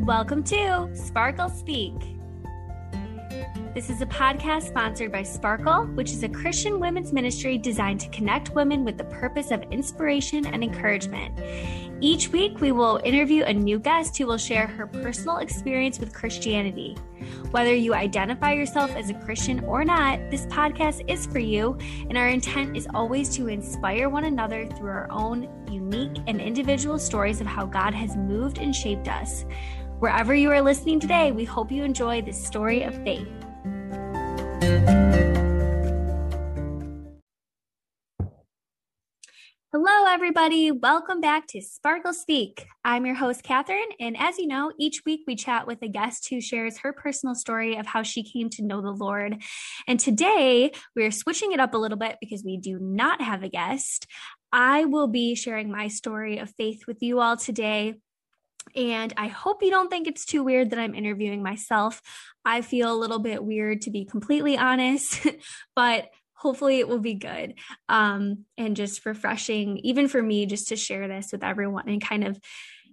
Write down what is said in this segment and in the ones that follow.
Welcome to Sparkle Speak. This is a podcast sponsored by Sparkle, which is a Christian women's ministry designed to connect women with the purpose of inspiration and encouragement. Each week, we will interview a new guest who will share her personal experience with Christianity. Whether you identify yourself as a Christian or not, this podcast is for you, and our intent is always to inspire one another through our own unique and individual stories of how God has moved and shaped us. Wherever you are listening today, we hope you enjoy this story of faith. Hello, everybody. Welcome back to Sparkle Speak. I'm your host, Catherine, and as you know, each week we chat with a guest who shares her personal story of how she came to know the Lord. And today, we're switching it up a little bit because we do not have a guest. I will be sharing my story of faith with you all today. And I hope you don't think it's too weird that I'm interviewing myself. I feel a little bit weird, to be completely honest, but hopefully it will be good and just refreshing, even for me, just to share this with everyone and kind of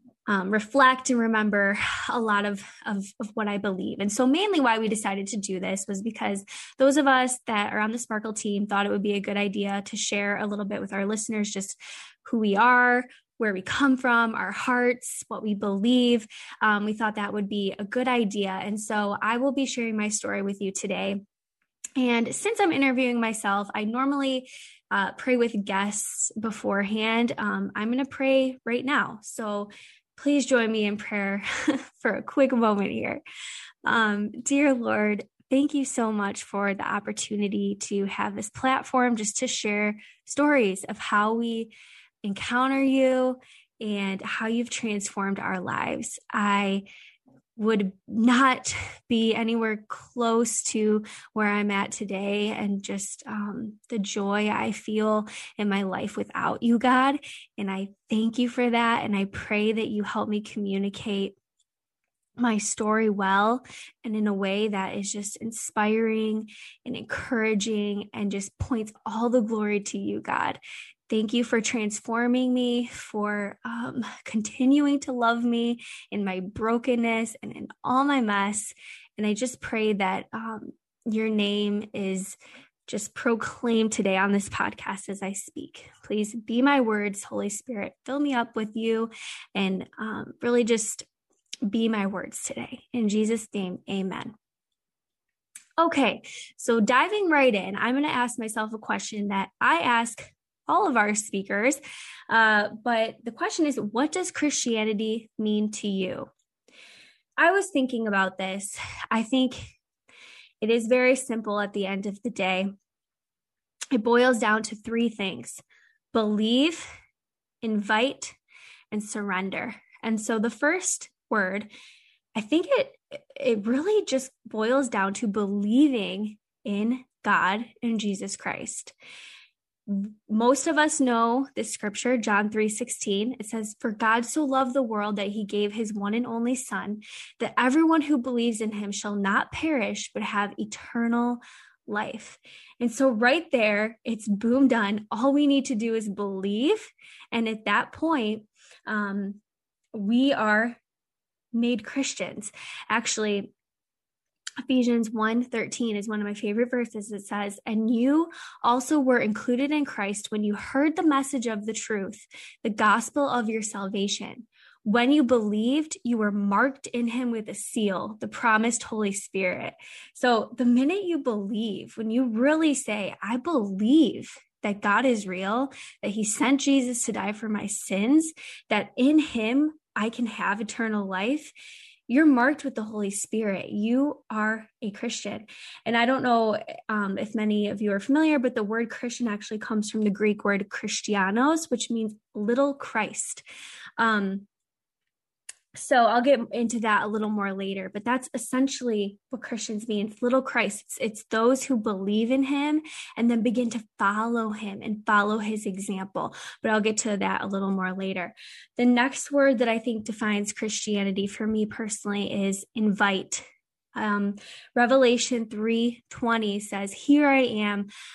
reflect and remember a lot of what I believe. And so mainly why we decided to do this was because those of us that are on the Sparkle team thought it would be a good idea to share a little bit with our listeners, just who we are, where we come from, our hearts, what we believe. We thought that would be a good idea. And so I will be sharing my story with you today. And since I'm interviewing myself, I normally pray with guests beforehand. I'm going to pray right now. So please join me in prayer for a quick moment here. Dear Lord, thank you so much for the opportunity to have this platform just to share stories of how we encounter you and how you've transformed our lives. I would not be anywhere close to where I'm at today and just the joy I feel in my life without you, God. And I thank you for that. And I pray that you help me communicate my story well and in a way that is just inspiring and encouraging and just points all the glory to you, God. Thank you for transforming me, for continuing to love me in my brokenness and in all my mess. And I just pray that your name is just proclaimed today on this podcast as I speak. Please be my words, Holy Spirit. Fill me up with you and really just be my words today. In Jesus' name, amen. Okay, so diving right in, I'm going to ask myself a question that I ask all of our speakers. But the question is, what does Christianity mean to you? I was thinking about this. I think it is very simple at the end of the day. It boils down to three things: believe, invite, and surrender. And so the first word, I think it really just boils down to believing in God and Jesus Christ. Most of us know this scripture, John 3:16. It says, "For God so loved the world that he gave his one and only son, that everyone who believes in him shall not perish, but have eternal life." And so right there, it's boom done. All we need to do is believe. And at that point, we are made Christians. Actually, Ephesians 1:13 is one of my favorite verses. It says, "And you also were included in Christ when you heard the message of the truth, the gospel of your salvation. When you believed, you were marked in him with a seal, the promised Holy Spirit." So the minute you believe, when you really say, I believe that God is real, that he sent Jesus to die for my sins, that in him I can have eternal life, you're marked with the Holy Spirit. You are a Christian. And I don't know if many of you are familiar, but the word Christian actually comes from the Greek word Christianos, which means little Christ. So I'll get into that a little more later, but that's essentially what Christians mean. It's little Christ. It's those who believe in him and then begin to follow him and follow his example. But I'll get to that a little more later. The next word that I think defines Christianity for me personally is invite. Revelation 3:20 says, "Here I am.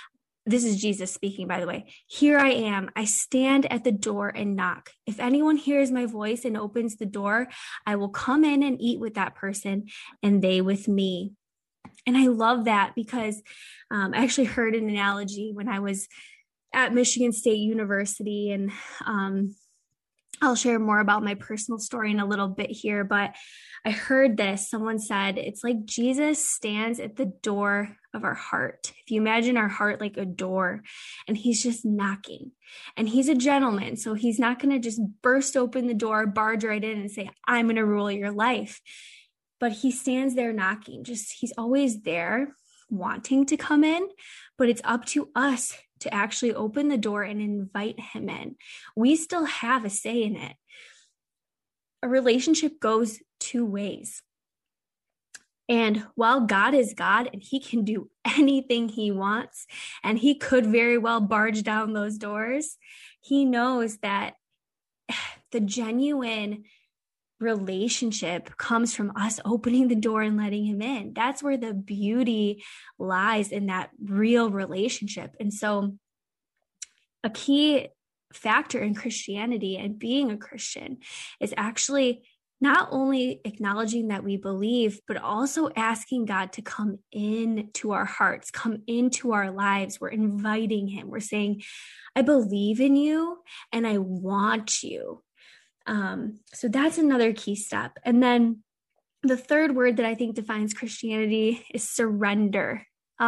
this is Jesus speaking, by the way. Here I am. I stand at the door and knock. If anyone hears my voice and opens the door, I will come in and eat with that person and they with me. And I love that because I actually heard an analogy when I was at Michigan State University, and I'll share more about my personal story in a little bit here, but I heard this. Someone said, it's like Jesus stands at the door of our heart. If you imagine our heart like a door, and he's just knocking, and he's a gentleman. So he's not going to just burst open the door, barge right in and say, I'm going to rule your life. But he stands there knocking. He's always there wanting to come in, but it's up to us to actually open the door and invite him in. We still have a say in it. A relationship goes two ways. And while God is God and he can do anything he wants, and he could very well barge down those doors, he knows that the genuine relationship comes from us opening the door and letting him in. That's where the beauty lies, in that real relationship. And so a key factor in Christianity and being a Christian is actually not only acknowledging that we believe, but also asking God to come into our hearts, come into our lives. We're inviting him. We're saying, I believe in you and I want you. So that's another key step. And then the third word that I think defines Christianity is surrender.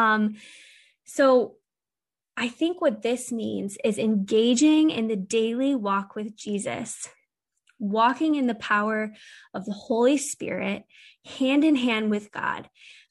So I think what this means is engaging in the daily walk with Jesus, walking in the power of the Holy Spirit, hand in hand with God.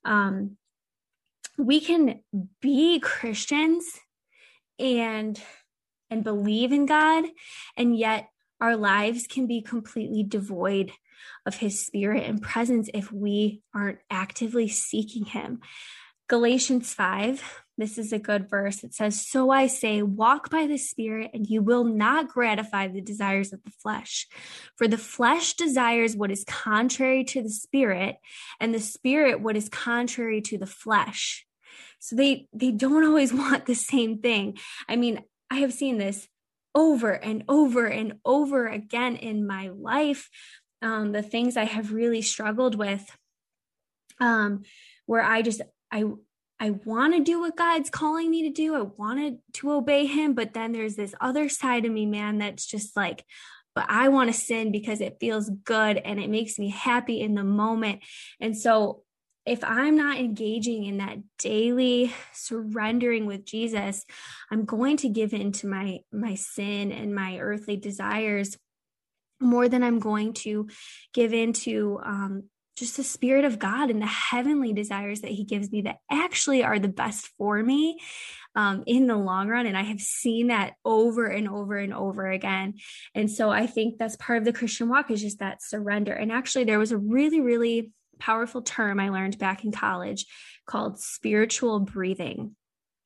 We can be Christians and believe in God, and yet our lives can be completely devoid of his spirit and presence if we aren't actively seeking him. Galatians 5, this is a good verse. It says, so I say, walk by the Spirit, and you will not gratify the desires of the flesh. For the flesh desires what is contrary to the Spirit, and the Spirit what is contrary to the flesh. So they don't always want the same thing. I mean, I have seen this over and over and over again in my life. The things I have really struggled with, where I want to do what God's calling me to do. I wanted to obey him, but then there's this other side of me, man, that's just like, but I want to sin because it feels good and it makes me happy in the moment. And so if I'm not engaging in that daily surrendering with Jesus, I'm going to give in to my sin and my earthly desires more than I'm going to give into just the Spirit of God and the heavenly desires that he gives me that actually are the best for me in the long run. And I have seen that over and over and over again. And so I think that's part of the Christian walk, is just that surrender. And actually there was a really, really powerful term I learned back in college called spiritual breathing.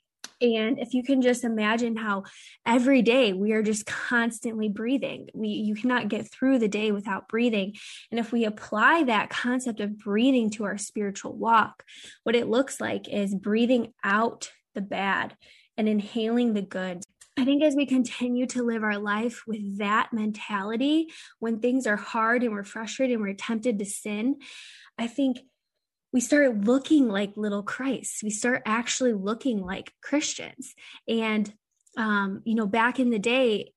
And if you can just imagine how every day we are just constantly breathing, you cannot get through the day without breathing. And if we apply that concept of breathing to our spiritual walk, what it looks like is breathing out the bad and inhaling the good. I think as we continue to live our life with that mentality, when things are hard and we're frustrated and we're tempted to sin, I think we start looking like little Christs. We start actually looking like Christians. And, back in the day,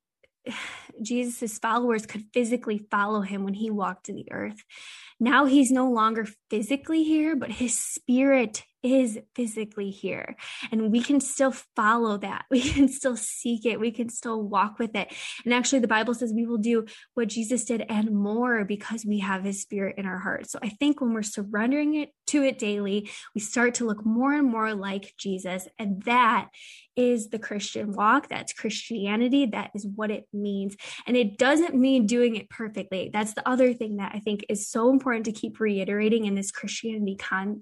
Jesus's followers could physically follow him when he walked to the earth. Now he's no longer physically here, but his spirit is physically here. And we can still follow that. We can still seek it. We can still walk with it. And actually the Bible says we will do what Jesus did and more because we have his spirit in our hearts. So I think when we're surrendering to it daily, we start to look more and more like Jesus. And that is the Christian walk. That's Christianity. That is what it means. And it doesn't mean doing it perfectly. That's the other thing that I think is so important to keep reiterating in this Christianity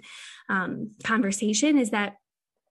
conversation, is that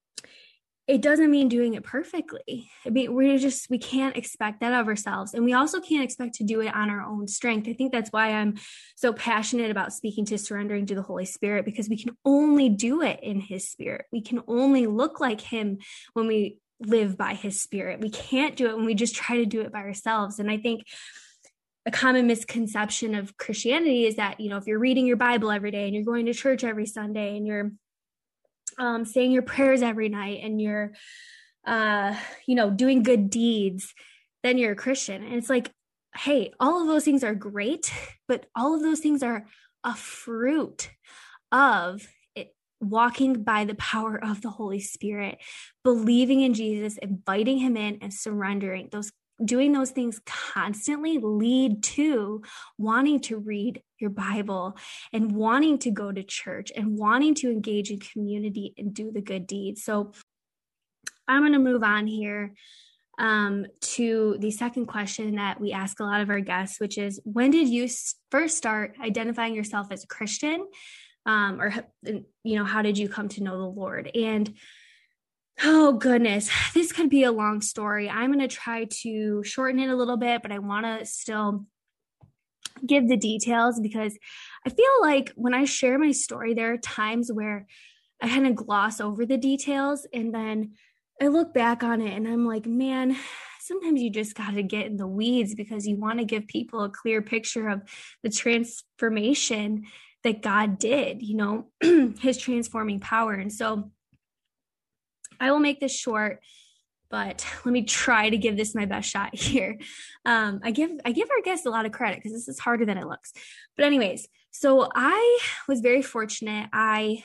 it doesn't mean doing it perfectly. I mean, we can't expect that of ourselves. And we also can't expect to do it on our own strength. I think that's why I'm so passionate about speaking to surrendering to the Holy Spirit, because we can only do it in his spirit. We can only look like him when we live by his Spirit. We can't do it when we just try to do it by ourselves. And I think a common misconception of Christianity is that, if you're reading your Bible every day and you're going to church every Sunday and you're saying your prayers every night and you're, doing good deeds, then you're a Christian. And it's like, hey, all of those things are great, but all of those things are a fruit of it, walking by the power of the Holy Spirit, believing in Jesus, inviting him in, and surrendering. Doing those things constantly lead to wanting to read your Bible and wanting to go to church and wanting to engage in community and do the good deeds. So I'm going to move on here to the second question that we ask a lot of our guests, which is, when did you first start identifying yourself as a Christian? Or how did you come to know the Lord? And oh goodness, this could be a long story. I'm going to try to shorten it a little bit, but I want to still give the details, because I feel like when I share my story, there are times where I kind of gloss over the details, and then I look back on it and I'm like, man, sometimes you just got to get in the weeds because you want to give people a clear picture of the transformation that God did, his transforming power. And so I will make this short, but let me try to give this my best shot here. I give our guests a lot of credit because this is harder than it looks. But anyways, so I was very fortunate. I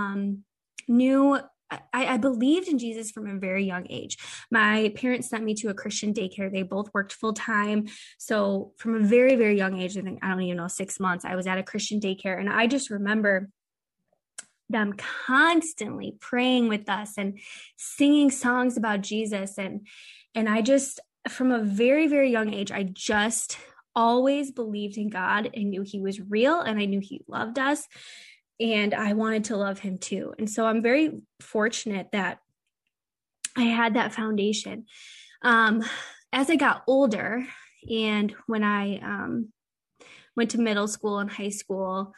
believed in Jesus from a very young age. My parents sent me to a Christian daycare. They both worked full time. So from a very, very young age, I don't even know, 6 months, I was at a Christian daycare. And I just remember them constantly praying with us and singing songs about Jesus. And I just, from a very, very young age, I just always believed in God and knew he was real, and I knew he loved us, and I wanted to love him too. And so I'm very fortunate that I had that foundation. As I got older, and when I went to middle school and high school,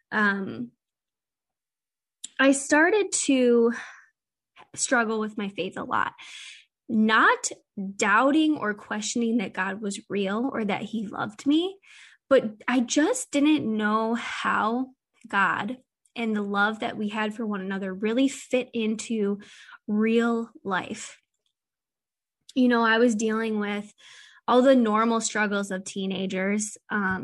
I started to struggle with my faith a lot, not doubting or questioning that God was real or that he loved me, but I just didn't know how God and the love that we had for one another really fit into real life. I was dealing with all the normal struggles of teenagers.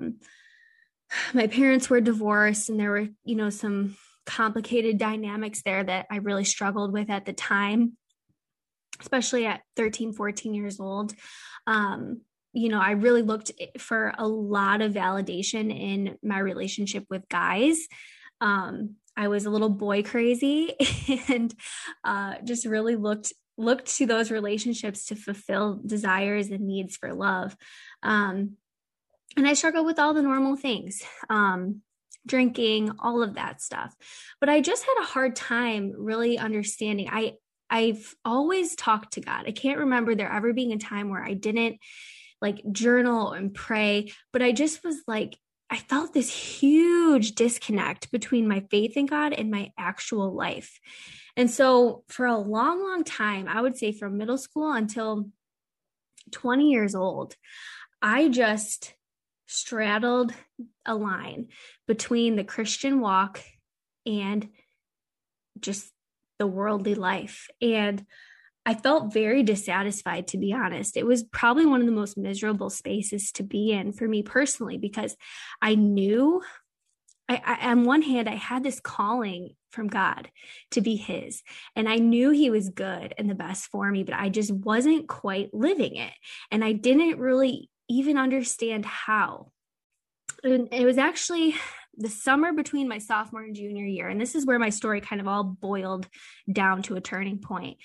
My parents were divorced, and there were, some complicated dynamics there that I really struggled with at the time, especially at 13, 14 years old. I really looked for a lot of validation in my relationship with guys. I was a little boy crazy and just really looked to those relationships to fulfill desires and needs for love. And I struggled with all the normal things. Drinking, all of that stuff. But I just had a hard time really understanding. I've always talked to God. I can't remember there ever being a time where I didn't journal and pray, but I just was I felt this huge disconnect between my faith in God and my actual life. And so for a long, long time, I would say from middle school until 20 years old, I just straddled a line between the Christian walk and just the worldly life. And I felt very dissatisfied, to be honest. It was probably one of the most miserable spaces to be in for me personally, because I knew on one hand, I had this calling from God to be his, and I knew he was good and the best for me, but I just wasn't quite living it. And I didn't really even understand how. And it was actually the summer between my sophomore and junior year. And this is where my story kind of all boiled down to a turning point.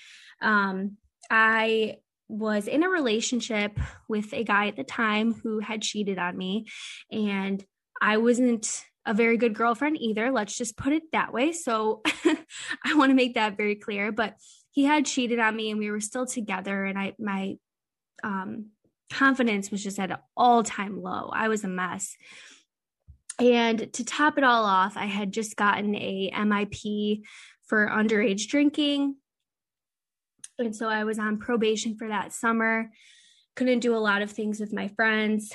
I was in a relationship with a guy at the time who had cheated on me, and I wasn't a very good girlfriend either. Let's just put it that way. So I want to make that very clear, but he had cheated on me and we were still together. And my confidence was just at an all-time low. I was a mess. And to top it all off, I had just gotten a MIP for underage drinking. And so I was on probation for that summer, couldn't do a lot of things with my friends.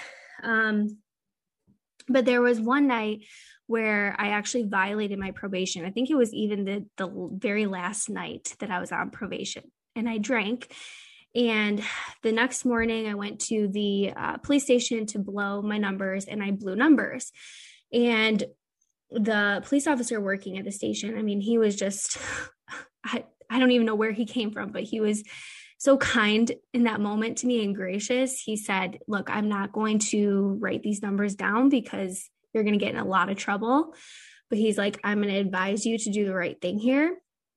But there was one night where I actually violated my probation. I think it was even the very last night that I was on probation, and I drank. And the next morning I went to the police station to blow my numbers, and I blew numbers. And the police officer working at the station, I mean, he was just, I don't even know where he came from, but he was so kind in that moment to me and gracious. He said, look, I'm not going to write these numbers down because you're going to get in a lot of trouble. But he's like, I'm going to advise you to do the right thing here.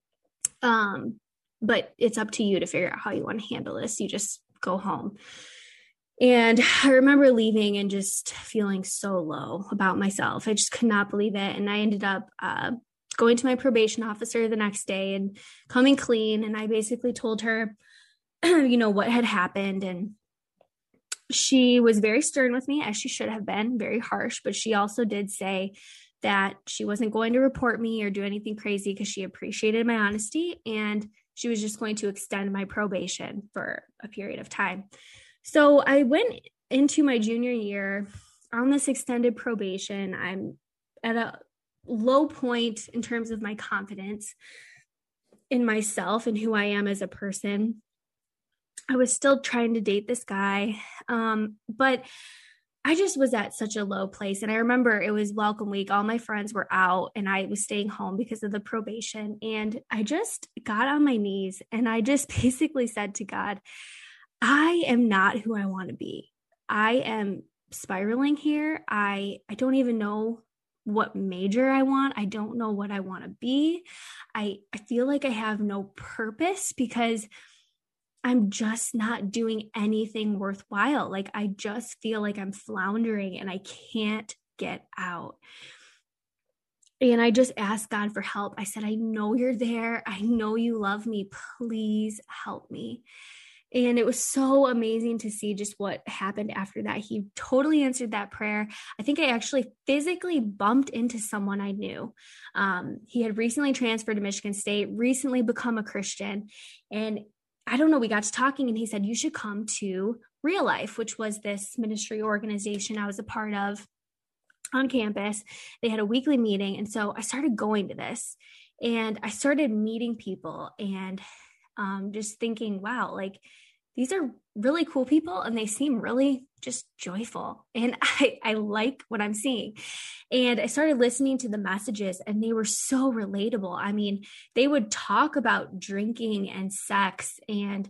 But it's up to you to figure out how you want to handle this. You just go home. And I remember leaving and just feeling so low about myself. I just could not believe it. And I ended up going to my probation officer the next day and coming clean. And I basically told her, what had happened. And she was very stern with me, as she should have been, very harsh. But she also did say that she wasn't going to report me or do anything crazy because she appreciated my honesty. And she was just going to extend my probation for a period of time. So I went into my junior year on this extended probation. I'm at a low point in terms of my confidence in myself and who I am as a person. I was still trying to date this guy, but I just was at such a low place. And I remember it was welcome week. All my friends were out and I was staying home because of the probation. And I just got on my knees and I just basically said to God, I am not who I want to be. I am spiraling here. I don't even know what major I want. I don't know what I want to be. I feel like I have no purpose because I'm just not doing anything worthwhile. Like, I just feel like I'm floundering and I can't get out. And I just asked God for help. I said, I know you're there. I know you love me. Please help me. And it was so amazing to see just what happened after that. He totally answered that prayer. I think I actually physically bumped into someone I knew. He had recently transferred to Michigan State, recently become a Christian. And I don't know, we got to talking and he said, you should come to Real Life, which was this ministry organization I was a part of on campus. They had a weekly meeting. And so I started going to this and I started meeting people and just thinking, wow, like these are really cool people and they seem really just joyful. And I like what I'm seeing. And I started listening to the messages and they were so relatable. I mean, they would talk about drinking and sex and,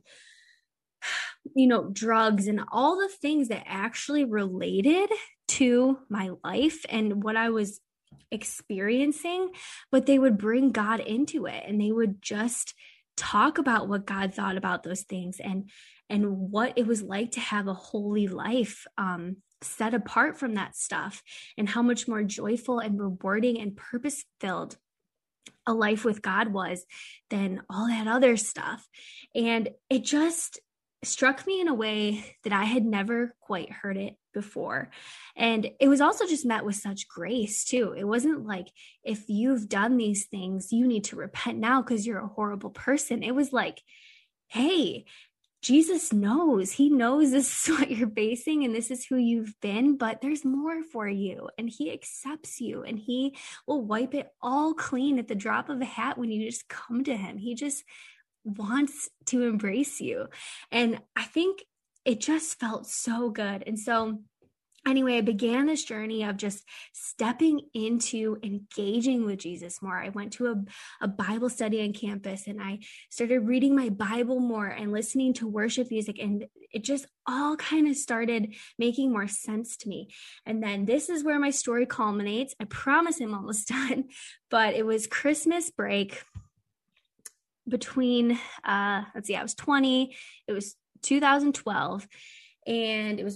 drugs and all the things that actually related to my life and what I was experiencing, but they would bring God into it and they would just talk about what God thought about those things and what it was like to have a holy life set apart from that stuff and how much more joyful and rewarding and purpose-filled a life with God was than all that other stuff. And it just struck me in a way that I had never quite heard it before. And it was also just met with such grace too. It wasn't like, if you've done these things, you need to repent now because you're a horrible person. It was like, hey, Jesus knows. He knows this is what you're facing and this is who you've been, but there's more for you and he accepts you and he will wipe it all clean at the drop of a hat when you just come to him. He just wants to embrace you. And I think it just felt so good. And so anyway, I began this journey of just stepping into engaging with Jesus more. I went to a Bible study on campus and I started reading my Bible more and listening to worship music. And it just all kind of started making more sense to me. And then this is where my story culminates. I promise I'm almost done, but it was Christmas break between, I was 20, it was 2012. And it was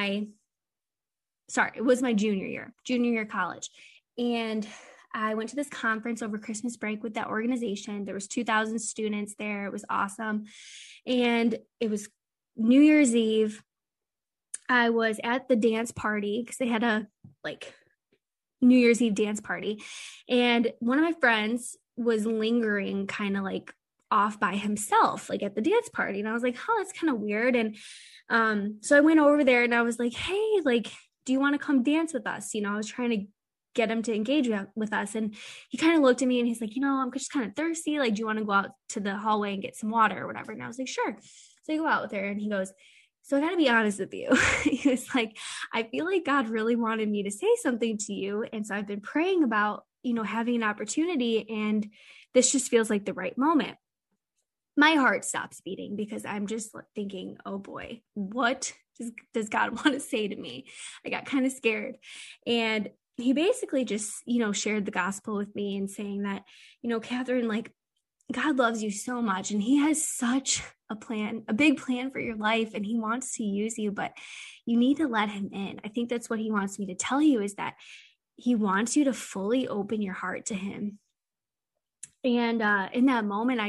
it was my junior year college. And I went to this conference over Christmas break with that organization. There was 2,000 students there. It was awesome. And it was New Year's Eve. I was at the dance party because they had a New Year's Eve dance party. And one of my friends was lingering kind of off by himself, like at the dance party. And I was like, oh, that's kind of weird. And so I went over there and I was like, hey, like, do you want to come dance with us? I was trying to get him to engage with us. And he kind of looked at me and he's like, I'm just kind of thirsty. Like, do you want to go out to the hallway and get some water or whatever? And I was like, sure. So I go out there and he goes, so I got to be honest with you. He was like, I feel like God really wanted me to say something to you. And so I've been praying about, having an opportunity, and this just feels like the right moment. My heart stops beating because I'm just thinking, oh boy, what does God want to say to me? I got kind of scared. And he basically just, shared the gospel with me and saying that, Catherine, like, God loves you so much and he has such a plan, a big plan for your life, and he wants to use you, but you need to let him in. I think that's what he wants me to tell you, is that he wants you to fully open your heart to him. And in that moment,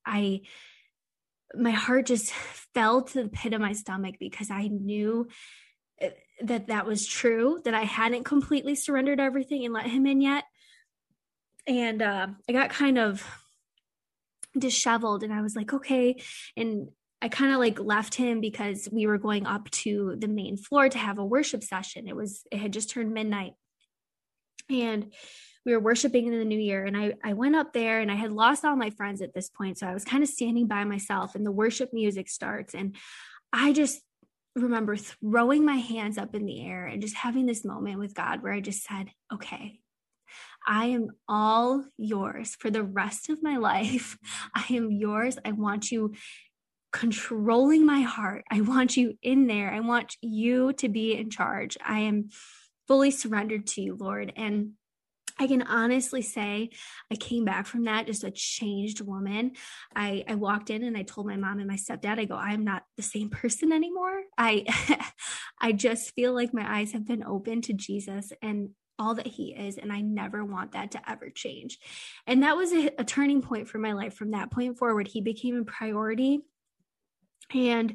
my heart just fell to the pit of my stomach, because I knew that was true, that I hadn't completely surrendered everything and let him in yet. And I got kind of disheveled, and I was like, okay. And I kind of like left him because we were going up to the main floor to have a worship session. It had just turned midnight, and we were worshiping in the new year. And I went up there, and I had lost all my friends at this point. So I was kind of standing by myself, and the worship music starts. And I just remember throwing my hands up in the air and just having this moment with God where I just said, okay, I am all yours for the rest of my life. I am yours. I want you controlling my heart. I want you in there. I want you to be in charge. I am fully surrendered to you, Lord. And I can honestly say I came back from that just a changed woman. I walked in and I told my mom and my stepdad, I go, I'm not the same person anymore. I just feel like my eyes have been opened to Jesus and all that he is. And I never want that to ever change. And that was a turning point for my life. From that point forward, he became a priority. And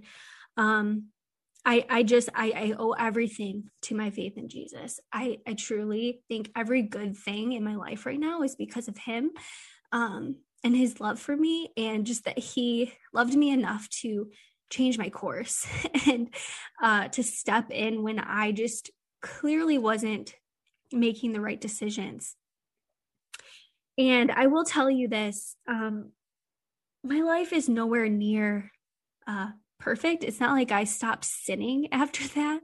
I owe everything to my faith in Jesus. I truly think every good thing in my life right now is because of him, and his love for me, and just that he loved me enough to change my course and to step in when I just clearly wasn't making the right decisions. And I will tell you this, my life is nowhere near perfect. It's not like I stopped sinning after that.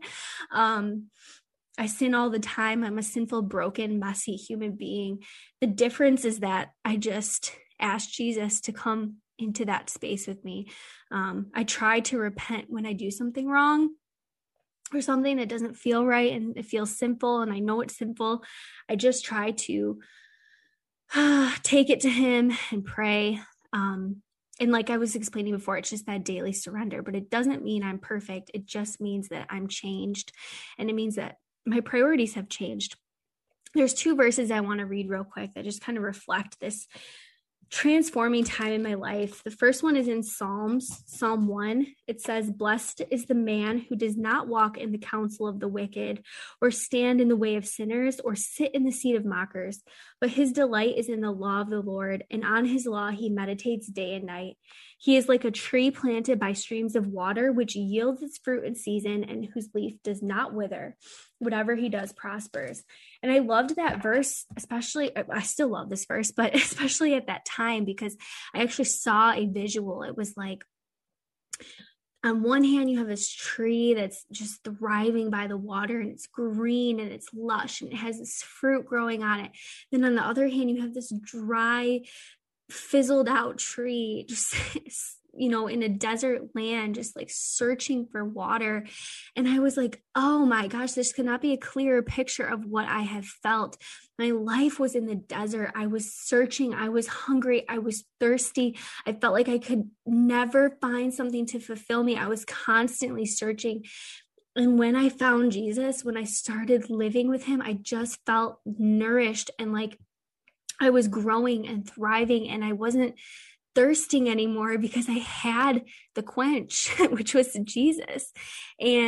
I sin all the time. I'm a sinful, broken, messy human being. The difference is that I just asked Jesus to come into that space with me. I try to repent when I do something wrong or something that doesn't feel right and it feels sinful, and I know it's sinful. I just try to take it to him and pray. And like I was explaining before, it's just that daily surrender, but it doesn't mean I'm perfect. It just means that I'm changed, and it means that my priorities have changed. There's 2 verses I want to read real quick that just kind of reflect this transforming time in my life. The first one is in Psalm 1. It says, "Blessed is the man who does not walk in the counsel of the wicked, or stand in the way of sinners, or sit in the seat of mockers. But his delight is in the law of the Lord, and on his law he meditates day and night. He is like a tree planted by streams of water, which yields its fruit in season, and whose leaf does not wither. Whatever he does prospers." And I loved that verse, especially, I still love this verse, but especially at that time, because I actually saw a visual. It was like, on one hand, you have this tree that's just thriving by the water, and it's green and it's lush and it has this fruit growing on it. Then on the other hand, you have this dry, fizzled out tree, just in a desert land, just like searching for water. And I was like, oh my gosh, this could not be a clearer picture of what I have felt. My life was in the desert. I was searching. I was hungry. I was thirsty. I felt like I could never find something to fulfill me. I was constantly searching. And when I found Jesus, when I started living with him, I just felt nourished, and like I was growing and thriving, and I wasn't thirsting anymore because I had the quench, which was Jesus. And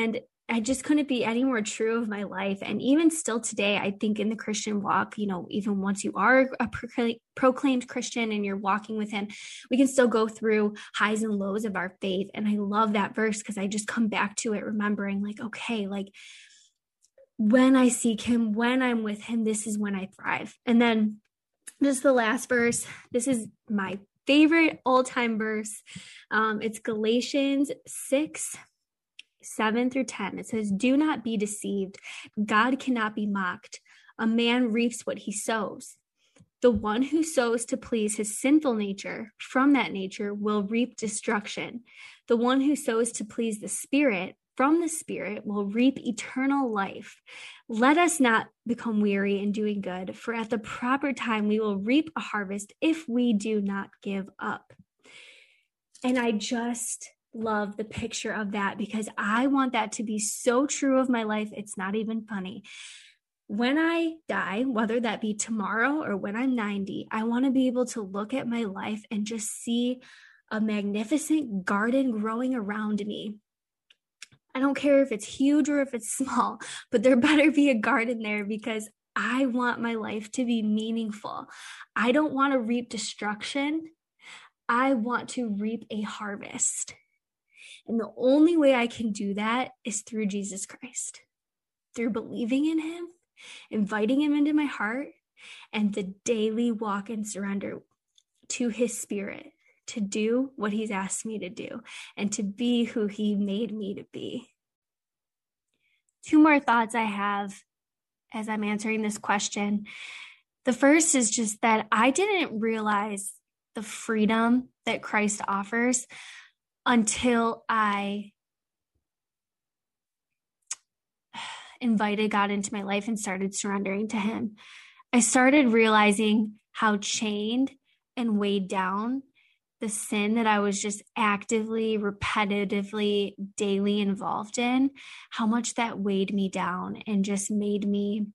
I just couldn't be any more true of my life. And even still today, I think in the Christian walk, even once you are a proclaimed Christian and you're walking with him, we can still go through highs and lows of our faith. And I love that verse because I just come back to it, remembering like, okay, like when I seek him, when I'm with him, this is when I thrive. And then just the last verse, this is my favorite all-time verse. It's Galatians 6:7-10. It says, "Do not be deceived. God cannot be mocked. A man reaps what he sows. The one who sows to please his sinful nature, from that nature will reap destruction. The one who sows to please the Spirit, from the Spirit will reap eternal life. Let us not become weary in doing good, for at the proper time we will reap a harvest if we do not give up." And I just love the picture of that because I want that to be so true of my life. It's not even funny. When I die, whether that be tomorrow or when I'm 90, I want to be able to look at my life and just see a magnificent garden growing around me. I don't care if it's huge or if it's small, but there better be a garden there because I want my life to be meaningful. I don't want to reap destruction. I want to reap a harvest. And the only way I can do that is through Jesus Christ, through believing in him, inviting him into my heart, and the daily walk and surrender to his Spirit to do what he's asked me to do and to be who he made me to be. Two more thoughts I have as I'm answering this question. The first is just that I didn't realize the freedom that Christ offers until I invited God into my life and started surrendering to him. I started realizing how chained and weighed down the sin that I was just actively, repetitively, daily involved in, how much that weighed me down and just made me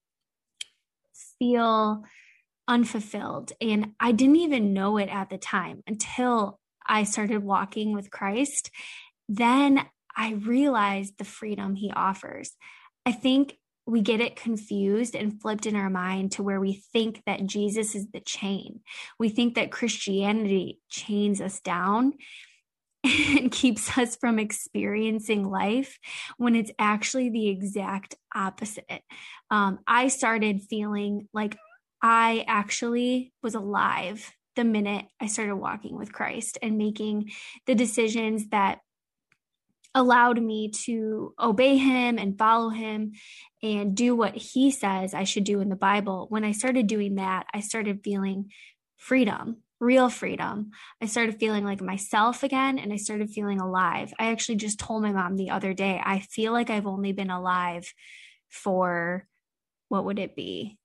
feel unfulfilled. And I didn't even know it at the time until I started walking with Christ. Then I realized the freedom he offers. I think we get it confused and flipped in our mind to where we think that Jesus is the chain. We think that Christianity chains us down and keeps us from experiencing life when it's actually the exact opposite. I started feeling like I actually was alive the minute I started walking with Christ and making the decisions that allowed me to obey him and follow him and do what he says I should do in the Bible. When I started doing that, I started feeling freedom, real freedom. I started feeling like myself again, and I started feeling alive. I actually just told my mom the other day, I feel like I've only been alive for, what would it be?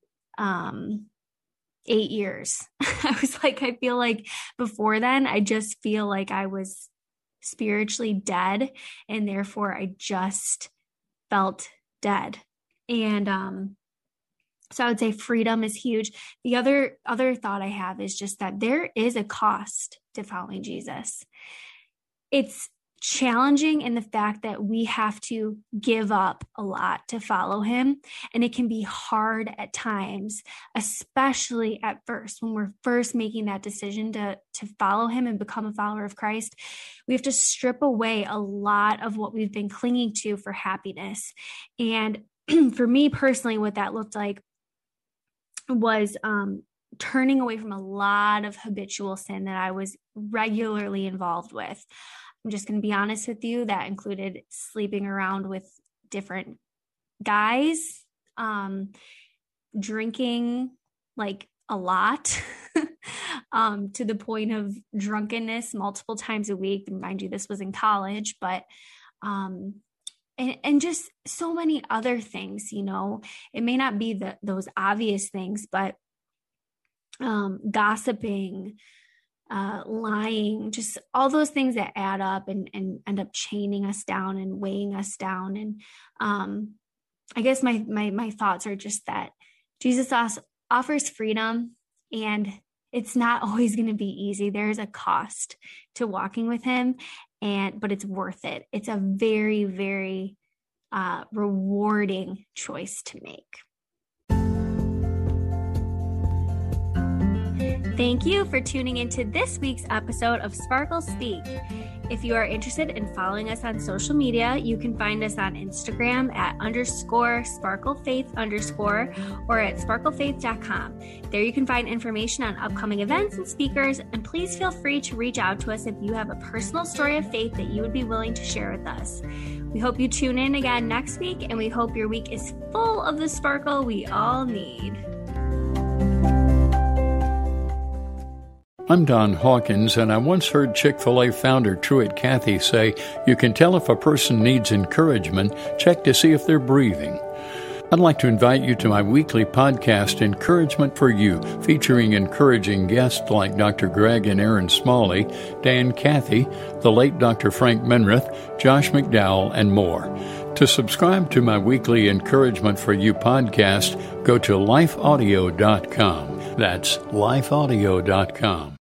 8 years. I was like, I feel like before then, I just feel like I was spiritually dead, and therefore I just felt dead. And so I would say freedom is huge. The other thought I have is just that there is a cost to following Jesus. It's challenging in the fact that we have to give up a lot to follow him. And it can be hard at times, especially at first, when we're first making that decision to follow him and become a follower of Christ. We have to strip away a lot of what we've been clinging to for happiness. And for me personally, what that looked like was turning away from a lot of habitual sin that I was regularly involved with. I'm just going to be honest with you. That included sleeping around with different guys, drinking like a lot, to the point of drunkenness multiple times a week. Mind you, this was in college, but, and just so many other things, it may not be those obvious things, but, gossiping, lying, just all those things that add up and end up chaining us down and weighing us down. And I guess my thoughts are just that Jesus offers freedom, and it's not always going to be easy. There's a cost to walking with him, but it's worth it. It's a very, very rewarding choice to make. Thank you for tuning into this week's episode of Sparkle Speak. If you are interested in following us on social media, you can find us on Instagram at _sparklefaith_ or at sparklefaith.com. There you can find information on upcoming events and speakers, and please feel free to reach out to us if you have a personal story of faith that you would be willing to share with us. We hope you tune in again next week, and we hope your week is full of the sparkle we all need. I'm Don Hawkins, and I once heard Chick-fil-A founder Truett Cathy say, "You can tell if a person needs encouragement, check to see if they're breathing." I'd like to invite you to my weekly podcast, Encouragement for You, featuring encouraging guests like Dr. Greg and Aaron Smalley, Dan Cathy, the late Dr. Frank Menrith, Josh McDowell, and more. To subscribe to my weekly Encouragement for You podcast, go to lifeaudio.com. That's lifeaudio.com.